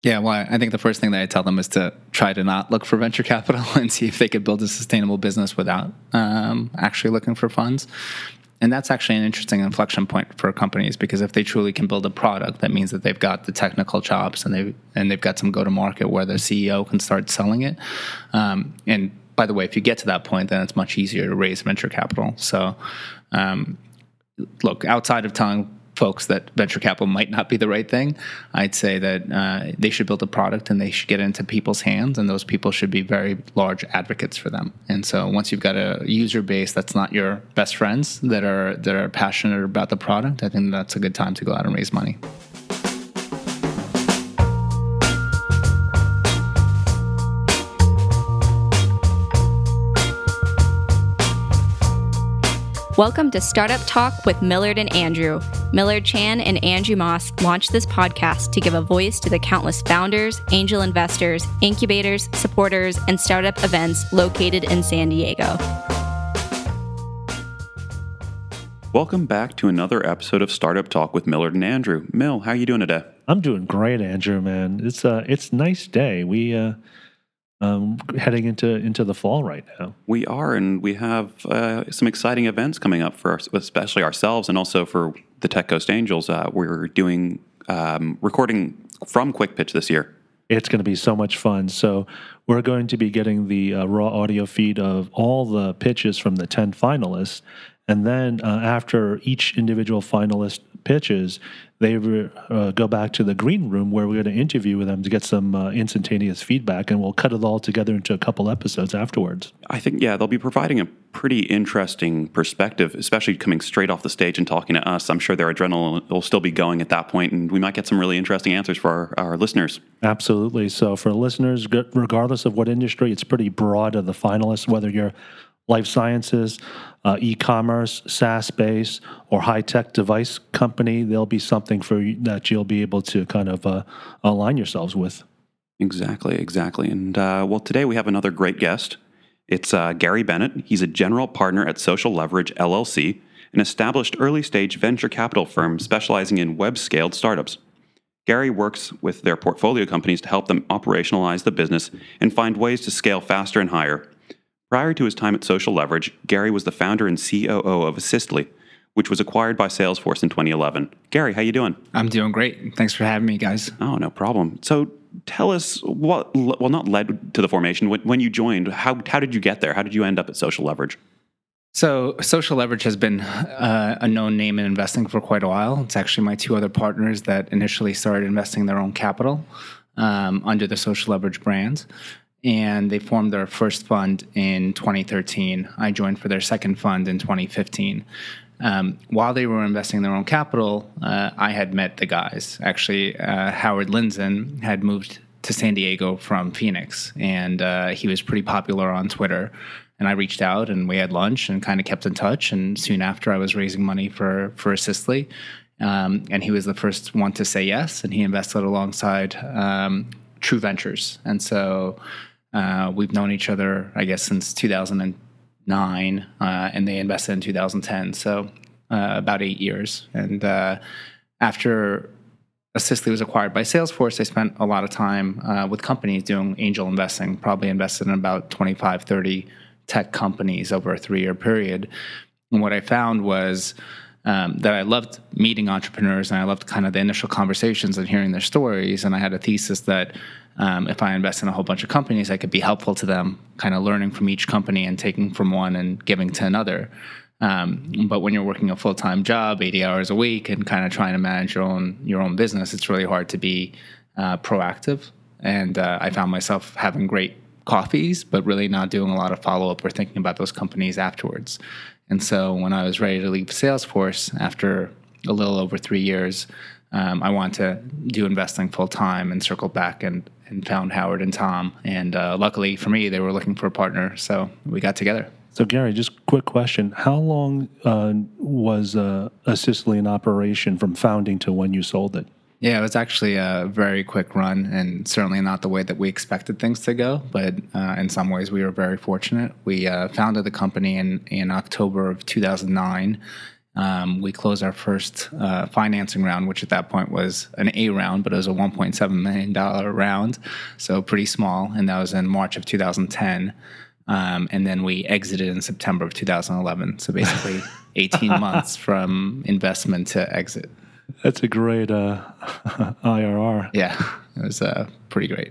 Yeah, well, I think the first thing that I tell them is to try to not look for venture capital and see if they could build a sustainable business without actually looking for funds. And that's actually an interesting inflection point for companies, because if they truly can build a product, that means that they've got the technical chops and they've got some go-to-market where their CEO can start selling it. And by the way, if you get to that point, then it's much easier to raise venture capital. So, look, outside of telling folks that venture capital might not be the right thing, I'd say that they should build a product and they should get into people's hands, and those people should be very large advocates for them. And so once you've got a user base that's not your best friends that are passionate about the product, I think that's a good time to go out and raise money. Welcome to Startup Talk with Millard and Andrew. Millard Chan and Andrew Moss launched this podcast to give a voice to the countless founders, angel investors, incubators, supporters, and startup events located in San Diego. Welcome back to another episode of Startup Talk with Millard and Andrew. Mill, how are you doing today? I'm doing great, Andrew, man. It's a nice day. We heading into the fall right now. We are, and we have some exciting events coming up for especially ourselves and also for the Tech Coast Angels. We're doing recording from Quick Pitch this year. It's going to be so much fun. So we're going to be getting the raw audio feed of all the pitches from the 10 finalists. And then after each individual finalist pitches, they go back to the green room where we're going to interview with them to get some instantaneous feedback, and we'll cut it all together into a couple episodes afterwards. I think, they'll be providing a pretty interesting perspective, especially coming straight off the stage and talking to us. I'm sure their adrenaline will still be going at that point, and we might get some really interesting answers for our listeners. Absolutely. So for listeners, regardless of what industry, it's pretty broad of the finalists, whether you're life sciences, e-commerce, SaaS-based, or high-tech device company, there'll be something for you that you'll be able to kind of align yourselves with. Exactly. And today we have another great guest. It's Gary Bennett. He's a general partner at Social Leverage, LLC, an established early-stage venture capital firm specializing in web-scaled startups. Gary works with their portfolio companies to help them operationalize the business and find ways to scale faster and higher. Prior to his time at Social Leverage, Gary was the founder and COO of Assistly, which was acquired by Salesforce in 2011. Gary, how you doing? I'm doing great. Thanks for having me, guys. Oh, no problem. So tell us what led to the formation. When you joined, how did you get there? How did you end up at Social Leverage? So Social Leverage has been a known name in investing for quite a while. It's actually my two other partners that initially started investing their own capital under the Social Leverage brand. And they formed their first fund in 2013. I joined for their second fund in 2015. While they were investing their own capital, I had met the guys. Actually, Howard Lindzen had moved to San Diego from Phoenix, and he was pretty popular on Twitter. And I reached out, and we had lunch and kind of kept in touch. And soon after, I was raising money for Assistly. And he was the first one to say yes, and he invested alongside True Ventures. And so we've known each other, I guess, since 2009, and they invested in 2010, so about 8 years. And after Assistly was acquired by Salesforce, I spent a lot of time with companies doing angel investing, probably invested in about 25, 30 tech companies over a 3-year period. And what I found was that I loved meeting entrepreneurs, and I loved kind of the initial conversations and hearing their stories. And I had a thesis that if I invest in a whole bunch of companies, I could be helpful to them, kind of learning from each company and taking from one and giving to another. But when you're working a full-time job, 80 hours a week, and kind of trying to manage your own business, it's really hard to be proactive. And I found myself having great coffees, but really not doing a lot of follow-up or thinking about those companies afterwards. And so when I was ready to leave Salesforce after a little over 3 years, I wanted to do investing full-time and circled back and found Howard and Tom. And luckily for me, they were looking for a partner, so we got together. So Gary, just quick question. How long was Assistly in operation from founding to when you sold it? Yeah, it was actually a very quick run, and certainly not the way that we expected things to go, but in some ways we were very fortunate. We founded the company in October of 2009. We closed our first financing round, which at that point was an A round, but it was a $1.7 million round, so pretty small, and that was in March of 2010. And then we exited in September of 2011, so basically 18 months from investment to exit. That's a great IRR. Yeah, it was pretty great.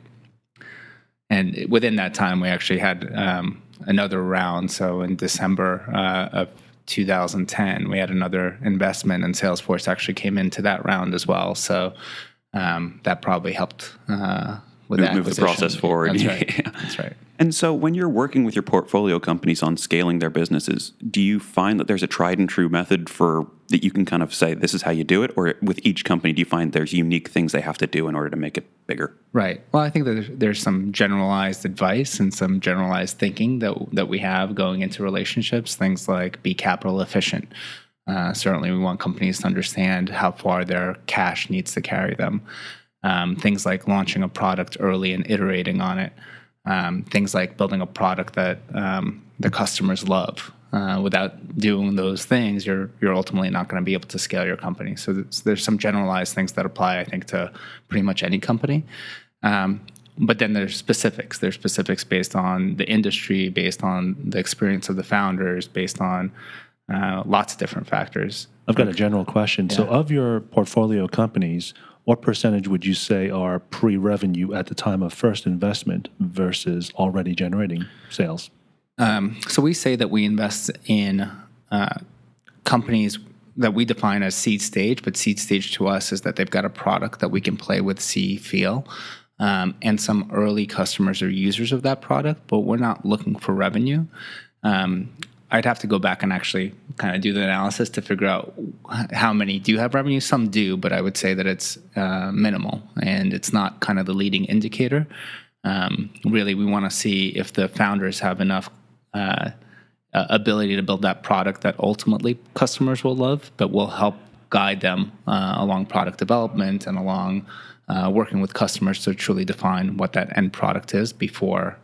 And within that time, we actually had another round. So in December of 2010, we had another investment, and Salesforce actually came into that round as well. So that probably helped with that move the process forward. That's right. Yeah. That's right. And so when you're working with your portfolio companies on scaling their businesses, do you find that there's a tried and true method for that you can kind of say, this is how you do it? Or with each company, do you find there's unique things they have to do in order to make it bigger? Right. Well, I think that there's some generalized advice and some generalized thinking that we have going into relationships. Things like be capital efficient. Certainly we want companies to understand how far their cash needs to carry them. Things like launching a product early and iterating on it. Things like building a product that the customers love. Without doing those things, you're ultimately not going to be able to scale your company. So there's some generalized things that apply, I think, to pretty much any company. But then there's specifics. There's specifics based on the industry, based on the experience of the founders, based on lots of different factors. I've got a general question. Yeah. So of your portfolio companies, what percentage would you say are pre-revenue at the time of first investment versus already generating sales? So we say that we invest in companies that we define as seed stage, but seed stage to us is that they've got a product that we can play with, see, feel, and some early customers or users of that product, but we're not looking for revenue. I'd have to go back and actually kind of do the analysis to figure out how many do have revenue. Some do, but I would say that it's minimal, and it's not kind of the leading indicator. Really, we want to see if the founders have enough ability to build that product that ultimately customers will love, but will help guide them along product development and along working with customers to truly define what that end product is before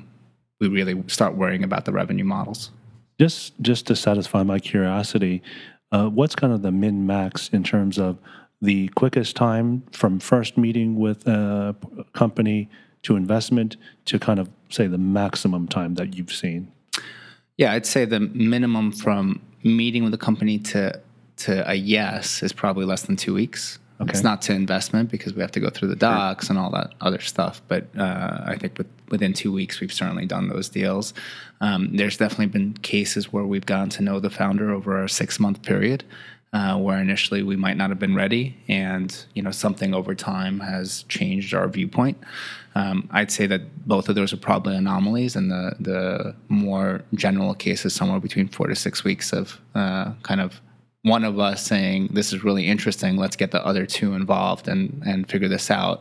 we really start worrying about the revenue models. Just to satisfy my curiosity, what's kind of the min-max in terms of the quickest time from first meeting with a company to investment to kind of, say, the maximum time that you've seen? Yeah, I'd say the minimum from meeting with a company to a yes is probably less than 2 weeks. Okay. It's not to investment because we have to go through the docs and all that other stuff. But I think within 2 weeks, we've certainly done those deals. There's definitely been cases where we've gotten to know the founder over a 6-month period, where initially we might not have been ready, and something over time has changed our viewpoint. I'd say that both of those are probably anomalies, and the more general cases somewhere between 4 to 6 weeks of kind of one of us saying, this is really interesting, let's get the other two involved and figure this out,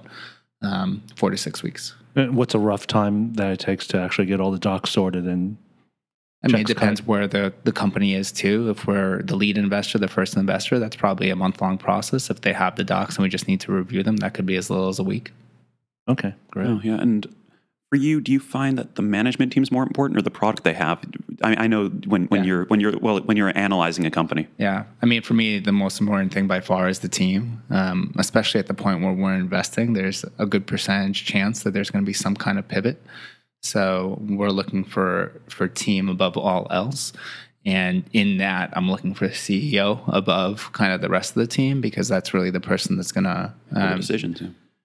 4 to 6 weeks. And what's a rough time that it takes to actually get all the docs sorted and I mean, it depends where the company is, too. If we're the lead investor, the first investor, that's probably a month-long process. If they have the docs and we just need to review them, that could be as little as a week. Okay, great. Oh, yeah, and for you, do you find that the management team is more important or the product they have? I know when you're analyzing a company. Yeah, I mean, for me, the most important thing by far is the team. Especially at the point where we're investing, there's a good percentage chance that there's going to be some kind of pivot. So we're looking for team above all else. And in that, I'm looking for the CEO above kind of the rest of the team, because that's really the person that's going to decisions.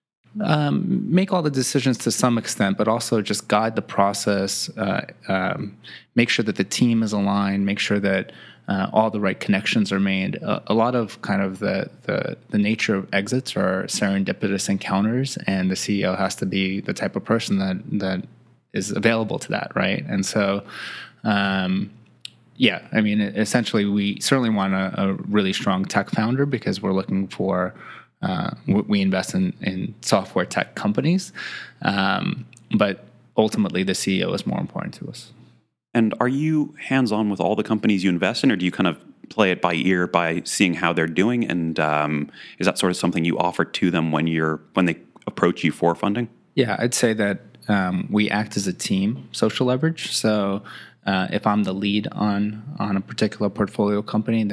Make all the decisions to some extent, but also just guide the process, make sure that the team is aligned, make sure that all the right connections are made. A lot of kind of the nature of exits are serendipitous encounters, and the CEO has to be the type of person that is available to that, right? And so, yeah, I mean, essentially, we certainly want a really strong tech founder, because we're looking for, we invest in software tech companies, but ultimately the CEO is more important to us. And are you hands-on with all the companies you invest in, or do you kind of play it by ear by seeing how they're doing? And is that sort of something you offer to them when they approach you for funding? Yeah, I'd say that we act as a team, Social Leverage. So if I'm the lead on a particular portfolio company, then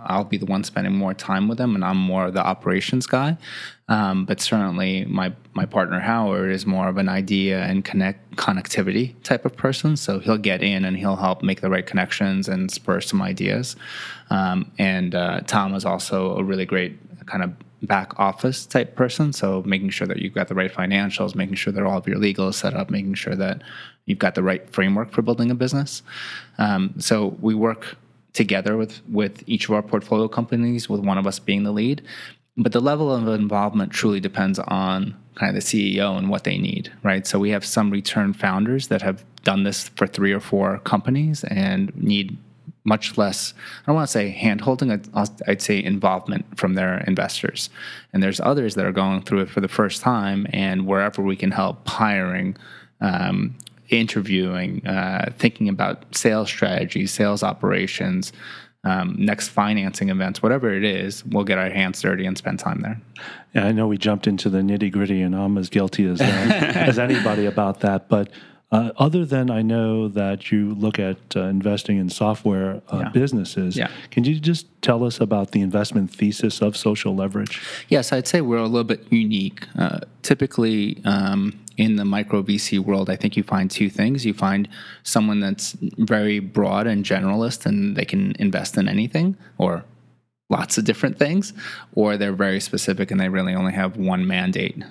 I'll be the one spending more time with them, and I'm more the operations guy. But certainly my partner Howard is more of an idea and connectivity type of person. So he'll get in and he'll help make the right connections and spur some ideas. And Tom is also a really great kind of back office type person. So making sure that you've got the right financials, making sure that all of your legal is set up, making sure that you've got the right framework for building a business. So we work together with each of our portfolio companies, with one of us being the lead. But the level of involvement truly depends on kind of the CEO and what they need, right? So we have some return founders that have done this for 3 or 4 companies and need much less, I don't want to say hand-holding, I'd say involvement from their investors. And there's others that are going through it for the first time, and wherever we can help, hiring, interviewing, thinking about sales strategies, sales operations, next financing events, whatever it is, we'll get our hands dirty and spend time there. Yeah, I know we jumped into the nitty-gritty, and I'm as guilty as as anybody about that. But other than I know that you look at investing in software businesses, can you just tell us about the investment thesis of Social Leverage? Yes, I'd say we're a little bit unique. Typically, in the micro VC world, I think you find 2 things. You find someone that's very broad and generalist, and they can invest in anything or lots of different things, or they're very specific and they really only have one mandate.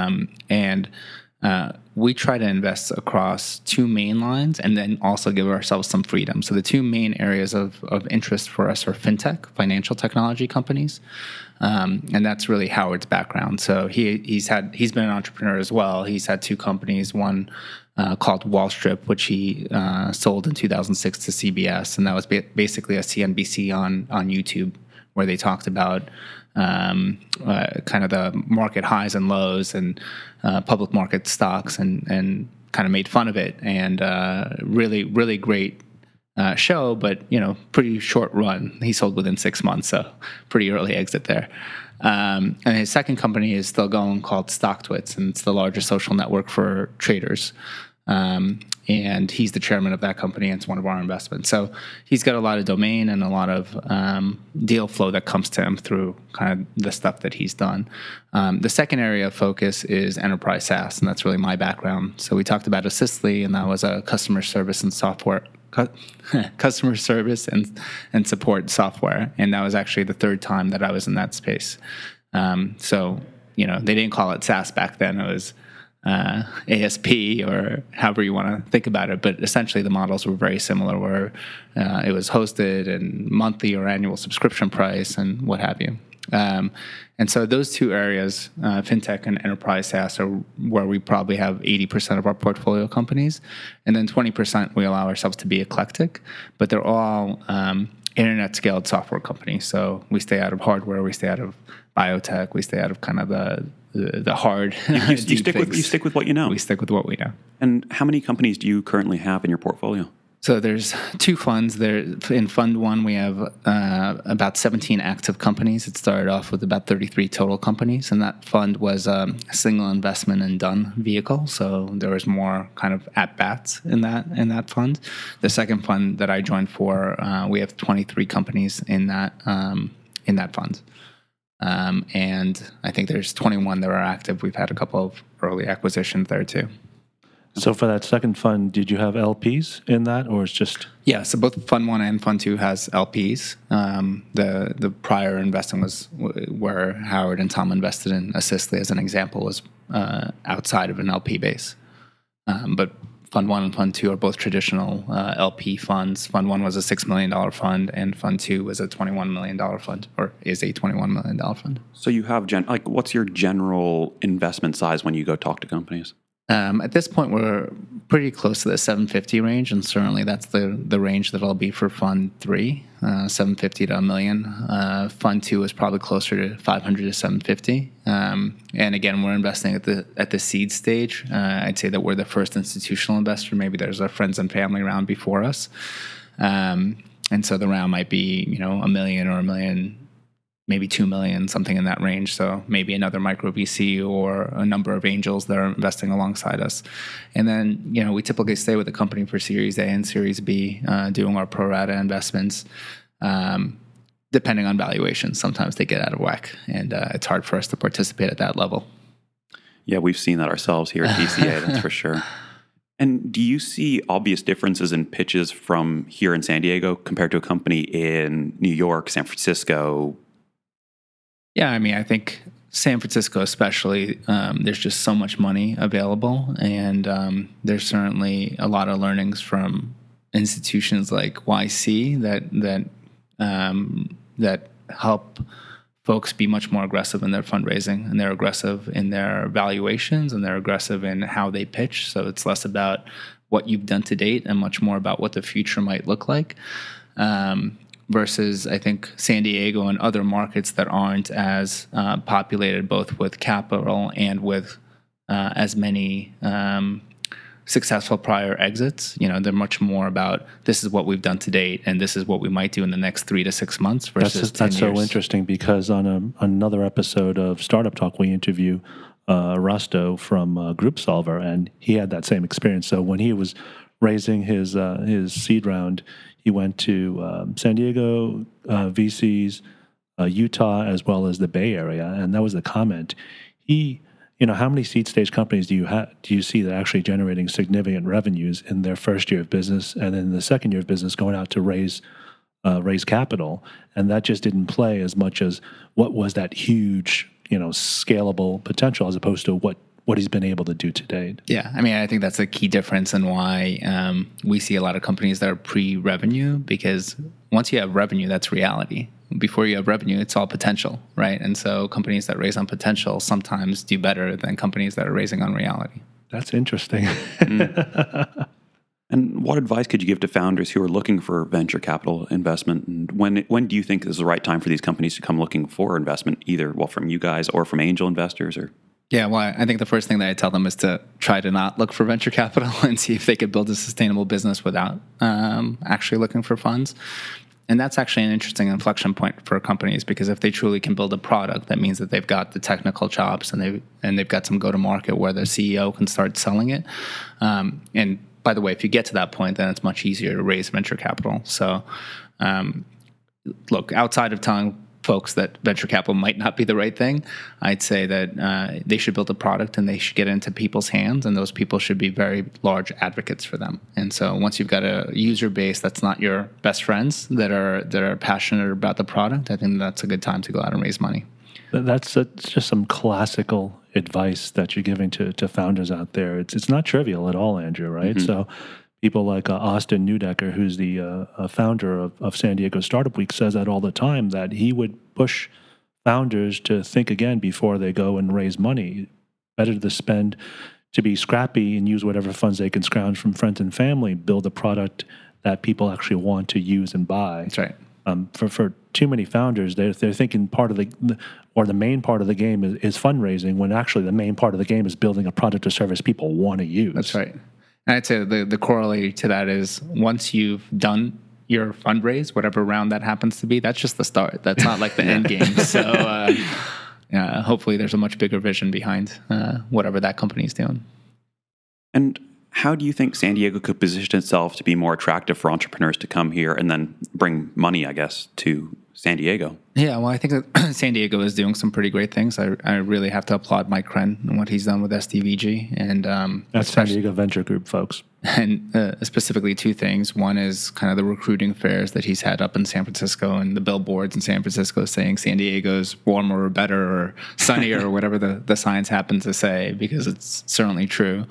We try to invest across 2 main lines and then also give ourselves some freedom. So the 2 main areas of interest for us are fintech, financial technology companies, and that's really Howard's background. So he's been an entrepreneur as well. He's had 2 companies, one called Wallstrip, which he sold in 2006 to CBS, and that was basically a CNBC on YouTube, where they talked about kind of the market highs and lows and public market stocks and kind of made fun of it. And really, really great show, but, pretty short run. He sold within 6 months, so pretty early exit there. And his second company is still going, called StockTwits, and it's the largest social network for traders. And he's the chairman of that company, and it's one of our investments. So he's got a lot of domain and a lot of deal flow that comes to him through kind of the stuff that he's done. The second area of focus is enterprise SaaS, and that's really my background. So we talked about Assistly, and that was a customer service and support software, and that was actually the 3rd time that I was in that space. So they didn't call it SaaS back then; it was ASP, or however you want to think about it, but essentially the models were very similar, where it was hosted and monthly or annual subscription price and what have you. And so those 2 areas, fintech and enterprise SaaS, are where we probably have 80% of our portfolio companies, and then 20% we allow ourselves to be eclectic, but they're all internet-scaled software companies. So we stay out of hardware, we stay out of biotech, we stay out of kind of the hard. You stick with what you know. We stick with what we know. And how many companies do you currently have in your portfolio? So there's 2 funds. There in Fund 1, we have about 17 active companies. It started off with about 33 total companies, and that fund was a single investment and done vehicle. So there was more kind of at bats in that fund. The second fund that I joined for, we have 23 companies in that fund. And I think there's 21 that are active. We've had a couple of early acquisitions there too. So for that second fund, did you have LPs in that, or it's just? Yeah, so both Fund 1 and Fund 2 has LPs. The prior investing was where Howard and Tom invested in Assistly, as an example, was outside of an LP base. But Fund 1 and Fund 2 are both traditional LP funds. Fund 1 was a $6 million fund, and Fund 2 was a $21 million fund, or is a $21 million fund. So you have, what's your general investment size when you go talk to companies? At this point, we're pretty close to the 750 range, and certainly that's the range that I'll be for Fund 3, 750 to $1 million. Fund 2 is probably closer to 500 to 750. And again, we're investing at the seed stage. I'd say that we're the first institutional investor. Maybe there's a friends and family round before us. And so the round might be, $1 million or $1 million, maybe 2 million, something in that range. So maybe another micro VC or a number of angels that are investing alongside us. And then, we typically stay with the company for Series A and Series B, doing our pro rata investments. depending on valuation, sometimes they get out of whack, and it's hard for us to participate at that level. Yeah, we've seen that ourselves here at DCA, that's for sure. And do you see obvious differences in pitches from here in San Diego compared to a company in New York, San Francisco? Yeah, I mean, I think San Francisco especially, there's just so much money available, and there's certainly a lot of learnings from institutions like YC that help folks be much more aggressive in their fundraising, and they're aggressive in their valuations, and they're aggressive in how they pitch. So it's less about what you've done to date and much more about what the future might look like. Versus, I think, San Diego and other markets that aren't as populated, both with capital and with as many successful prior exits. You know, they're much more about this is what we've done to date, and this is what we might do in the next 3 to 6 months versus 10 years. That's so interesting, because on another episode of Startup Talk, we interview Rasto from Group Solver, and he had that same experience. So when he was raising his seed round, he went to San Diego VCs, Utah, as well as the Bay Area, and that was the comment. How many seed stage companies do you see that are actually generating significant revenues in their first year of business, and then the second year of business going out to raise capital? And that just didn't play as much as what was that huge, scalable potential, as opposed to what he's been able to do to date. Yeah, I mean, I think that's a key difference in why we see a lot of companies that are pre-revenue, because once you have revenue, that's reality. Before you have revenue, it's all potential, right? And so companies that raise on potential sometimes do better than companies that are raising on reality. That's interesting. And what advice could you give to founders who are looking for venture capital investment? And when do you think is the right time for these companies to come looking for investment, either from you guys or from angel investors? Or Yeah, well, I think the first thing that I tell them is to try to not look for venture capital and see if they could build a sustainable business without actually looking for funds. And that's actually an interesting inflection point for companies, because if they truly can build a product, that means that they've got the technical chops and they've got some go-to-market where their CEO can start selling it. And by the way, if you get to that point, then it's much easier to raise venture capital. So, look, outside of telling folks that venture capital might not be the right thing, I'd say that they should build a product and they should get into people's hands, and those people should be very large advocates for them. And so once you've got a user base that's not your best friends that are passionate about the product, I think that's a good time to go out and raise money. That's just some classical advice that you're giving to founders out there. It's not trivial at all, Andrew, right? Mm-hmm. So people like Austin Neudecker, who's the founder of San Diego Startup Week, says that all the time, that he would push founders to think again before they go and raise money. Better to be scrappy and use whatever funds they can scrounge from friends and family, build a product that people actually want to use and buy. That's right. For too many founders, they're thinking the main part of the game is fundraising, when actually the main part of the game is building a product or service people want to use. That's right. And I'd say the corollary to that is, once you've done your fundraise, whatever round that happens to be, that's just the start. That's not like the end game. So hopefully there's a much bigger vision behind whatever that company is doing. And how do you think San Diego could position itself to be more attractive for entrepreneurs to come here and then bring money, I guess, to San Diego? Yeah, well, I think that San Diego is doing some pretty great things. I really have to applaud Mike Kren and what he's done with SDVG. And that's San Diego Venture Group, folks. And specifically two things. One is kind of the recruiting fairs that he's had up in San Francisco, and the billboards in San Francisco saying San Diego's warmer or better or sunnier or whatever the signs happen to say, because it's certainly true.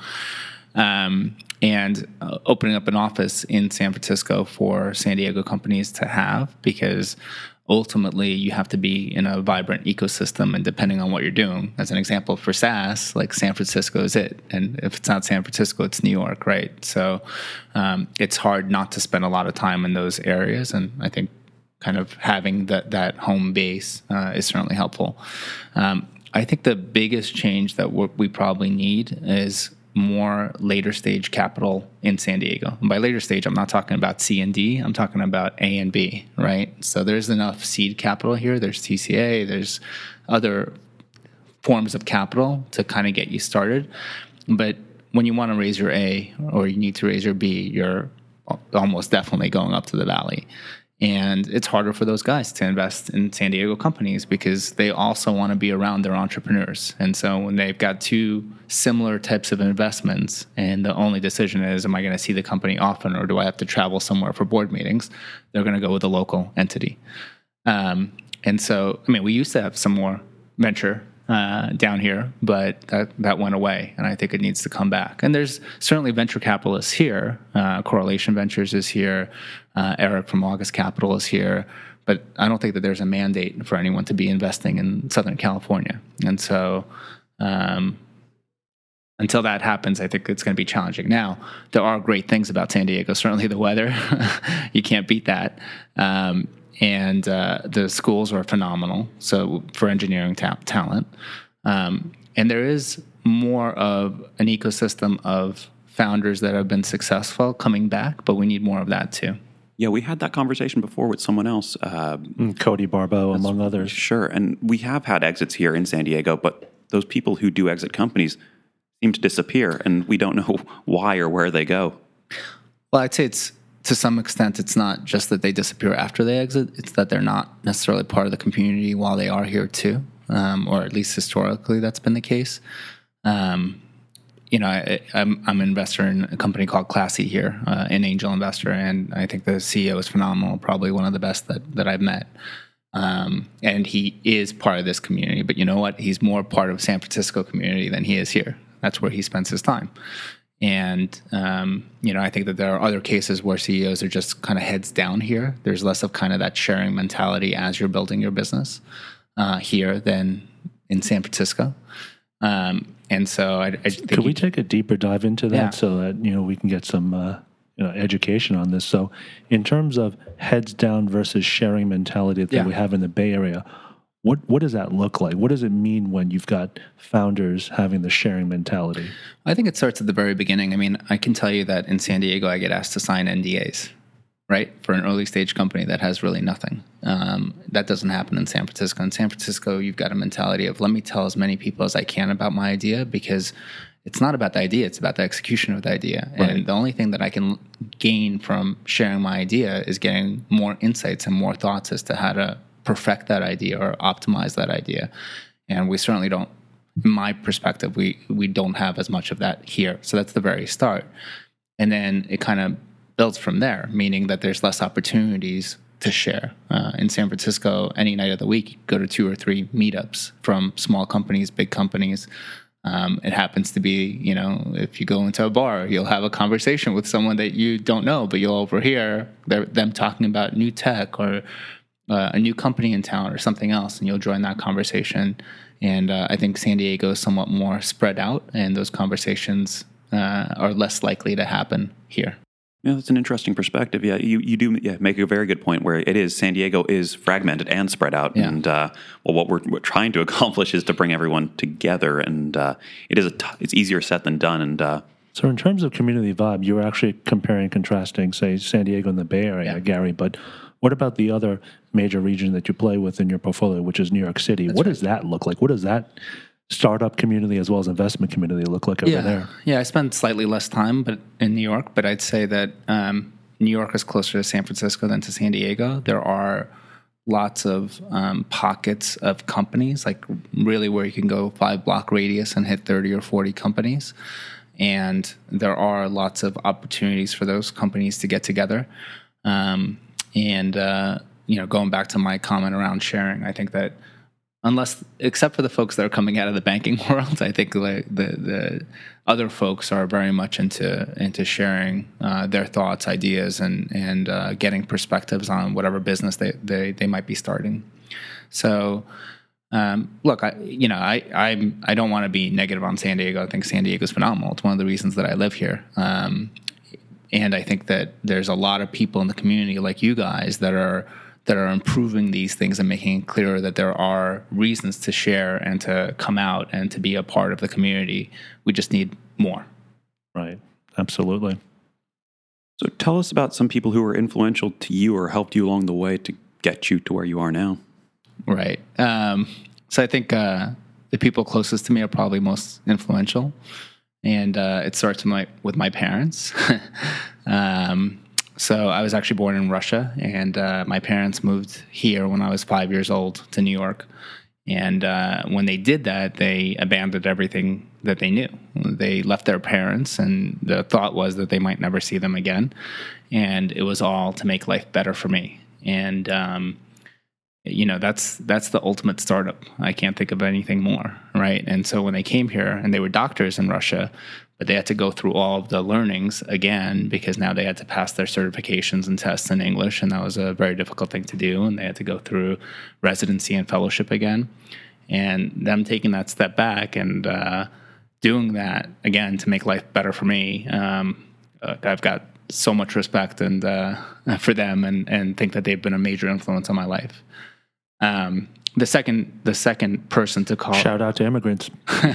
And opening up an office in San Francisco for San Diego companies to have, because ultimately you have to be in a vibrant ecosystem, and depending on what you're doing. As an example, for SaaS, like San Francisco is it. And if it's not San Francisco, it's New York, right? So it's hard not to spend a lot of time in those areas. And I think kind of having that home base is certainly helpful. I think the biggest change that we probably need is more later stage capital in San Diego. And by later stage, I'm not talking about C and D, I'm talking about A and B, right? So there's enough seed capital here, there's TCA, there's other forms of capital to kind of get you started. But when you want to raise your A, or you need to raise your B, you're almost definitely going up to the valley. And it's harder for those guys to invest in San Diego companies because they also want to be around their entrepreneurs. And so when they've got two similar types of investments and the only decision is, am I going to see the company often or do I have to travel somewhere for board meetings? They're going to go with a local entity. And so, I mean, we used to have some more venture down here, but that went away, and I think it needs to come back. And there's certainly venture capitalists here. Correlation Ventures is here. Eric from August Capital is here. But I don't think that there's a mandate for anyone to be investing in Southern California. And so until that happens, I think it's going to be challenging. Now, there are great things about San Diego. Certainly the weather. You can't beat that. And the schools are phenomenal, so for engineering talent. And there is more of an ecosystem of founders that have been successful coming back, but we need more of that too. Yeah, we had that conversation before with someone else. Cody Barbeau, among others. Sure, and we have had exits here in San Diego, but those people who do exit companies seem to disappear, and we don't know why or where they go. Well, I'd say to some extent, it's not just that they disappear after they exit, it's that they're not necessarily part of the community while they are here too, or at least historically that's been the case. I'm an investor in a company called Classy here, an angel investor, and I think the CEO is phenomenal, probably one of the best that I've met. And he is part of this community, but you know what? He's more part of San Francisco community than he is here. That's where he spends his time. And, I think that there are other cases where CEOs are just kind of heads down here. There's less of kind of that sharing mentality as you're building your business here than in San Francisco. And so I think... Could we take a deeper dive into that so that, we can get some education on this? So in terms of heads down versus sharing mentality that we have in the Bay Area, what does that look like? What does it mean when you've got founders having the sharing mentality? I think it starts at the very beginning. I mean, I can tell you that in San Diego, I get asked to sign NDAs, right, for an early stage company that has really nothing. That doesn't happen in San Francisco. In San Francisco, you've got a mentality of let me tell as many people as I can about my idea because it's not about the idea, it's about the execution of the idea. Right. And the only thing that I can gain from sharing my idea is getting more insights and more thoughts as to how to perfect that idea or optimize that idea. And we certainly don't, in my perspective, we don't have as much of that here. So that's the very start. And then it kind of builds from there, meaning that there's less opportunities to share. In San Francisco, any night of the week, you go to 2 or 3 meetups from small companies, big companies. It happens to be, if you go into a bar, you'll have a conversation with someone that you don't know, but you'll overhear them talking about new tech or a new company in town or something else, and you'll join that conversation. And I think San Diego is somewhat more spread out, and those conversations are less likely to happen here. Yeah, that's an interesting perspective. Yeah, you do make a very good point where it is, San Diego is fragmented and spread out. Yeah. And what we're trying to accomplish is to bring everyone together, and it's easier said than done. And so in terms of community vibe, you were actually comparing and contrasting, say, San Diego and the Bay Area, Gary, but what about the other major region that you play with in your portfolio, which is New York City? What does that look like? What does that startup community as well as investment community look like over there? Yeah, I spent slightly less time in New York, but I'd say that New York is closer to San Francisco than to San Diego. There are lots of pockets of companies, like really where you can go 5-block radius and hit 30 or 40 companies. And there are lots of opportunities for those companies to get together. Going back to my comment around sharing, I think that except for the folks that are coming out of the banking world, I think the other folks are very much into sharing their thoughts, ideas, and getting perspectives on whatever business they might be starting. So, look, I don't want to be negative on San Diego. I think San Diego is phenomenal. It's one of the reasons that I live here. And I think that there's a lot of people in the community like you guys that are improving these things and making it clear that there are reasons to share and to come out and to be a part of the community. We just need more. Right. Absolutely. So tell us about some people who were influential to you or helped you along the way to get you to where you are now. Right. So I think the people closest to me are probably most influential. And it starts with my parents. So I was actually born in Russia, and my parents moved here when I was 5 years old to New York. And when they did that, they abandoned everything that they knew. They left their parents, and the thought was that they might never see them again. And it was all to make life better for me. And that's the ultimate startup. I can't think of anything more, right? And so when they came here, and they were doctors in Russia, but they had to go through all of the learnings again because now they had to pass their certifications and tests in English, and that was a very difficult thing to do. And they had to go through residency and fellowship again. And them taking that step back and doing that again to make life better for me, I've got so much respect and for them, and think that they've been a major influence on my life. The second person to call. Shout out to immigrants.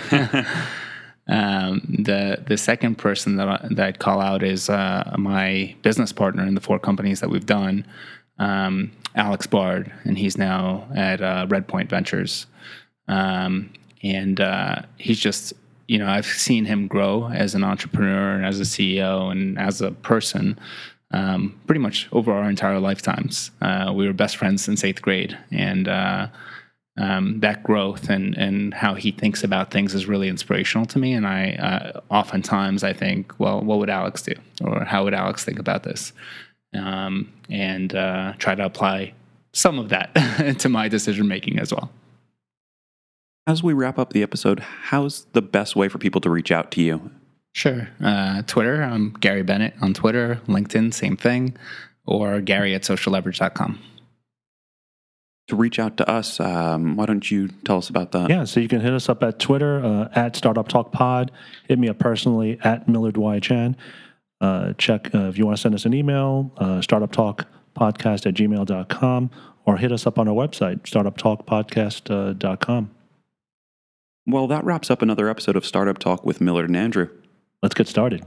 The second person that I'd call out is my business partner in the 4 companies that we've done, Alex Bard, and he's now at Redpoint Ventures. And he's just, I've seen him grow as an entrepreneur and as a CEO and as a person pretty much over our entire lifetimes. We were best friends since 8th grade, and that growth and how he thinks about things is really inspirational to me. And I oftentimes I think, well, what would Alex do, or how would Alex think about this, and try to apply some of that to my decision making as well. As we wrap up the episode, how's the best way for people to reach out to you? Sure. Twitter, I'm Gary Bennett on Twitter. LinkedIn, same thing. Or Gary@socialleverage.com. To reach out to us, why don't you tell us about that? Yeah, so you can hit us up at Twitter, at Startup Talk Pod. Hit me up personally at Millard Y. Chan. Check if you want to send us an email, startuptalkpodcast@gmail.com, or hit us up on our website, startuptalkpodcast.com. Well, that wraps up another episode of Startup Talk with Millard and Andrew. Let's get started.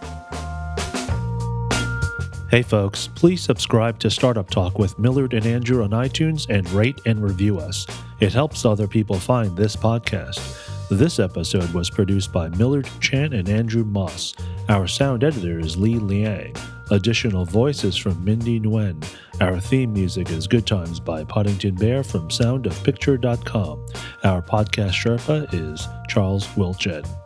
Hey folks, please subscribe to Startup Talk with Millard and Andrew on iTunes and rate and review us. It helps other people find this podcast. This episode was produced by Millard Chan and Andrew Moss. Our sound editor is Lee Liang. Additional voices from Mindy Nguyen. Our theme music is Good Times by Poddington Bear from soundofpicture.com. Our podcast Sherpa is Charles Wilched.